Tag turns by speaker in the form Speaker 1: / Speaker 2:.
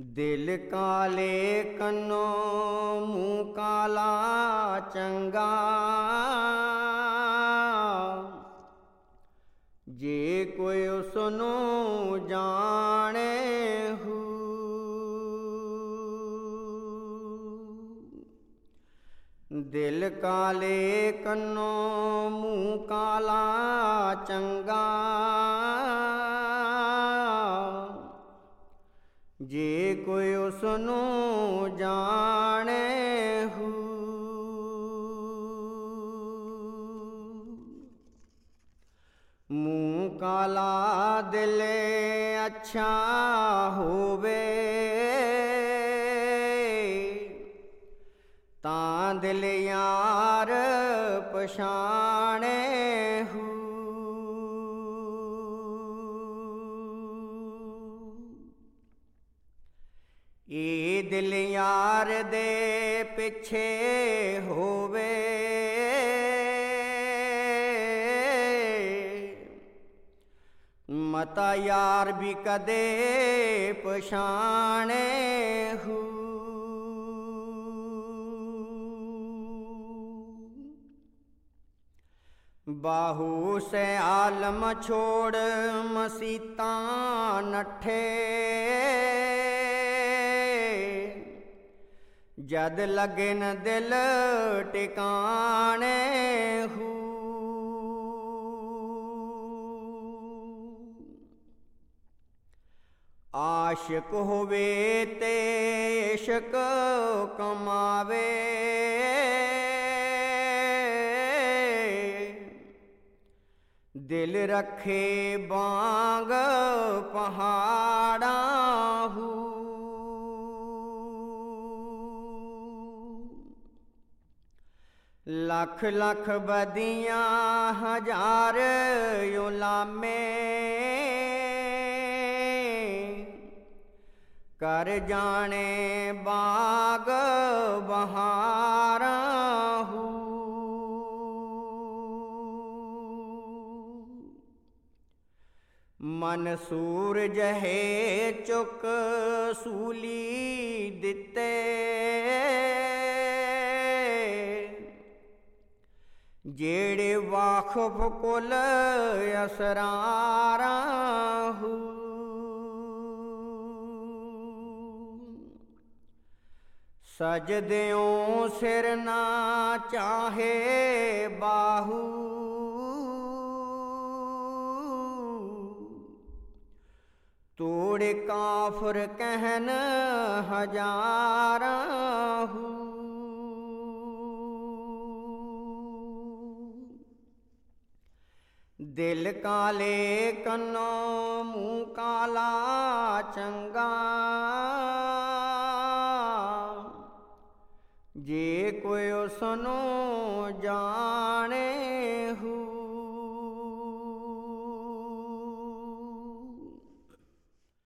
Speaker 1: दिल काले कन्नों मुँह काला चंगा, जे कोई उसनू जाने हू। दिल काले कन्नों मुँह काला चंगा, जे कोई उसनू जाने हू। मुँह काला दिल अच्छा होवे, तां दिल यार पछाणे हू। ये दिल यार दे पिछे होवे, मता यार भी कदे पछाणे हू। बाहू से आलम छोड़ मसीता नठे, जद लगे न दिल टिकाने हू। आशिक होवे ते इश्क कमावे, दिल रखे बांग पहाड़ा हू। लख लख बदियां हजार उलामे, कर जाने बाग बहारा हू। मनसूर जहे चुक सूली दिते, जेड़े वाखफ कुल असरारा हू। सजद्यों सिर ना चाहे बाहू, तोड़ काफर कहन हजारा हू। दिल काले कन्नों मुँह काला चंगा, जे कोई उसनू जाने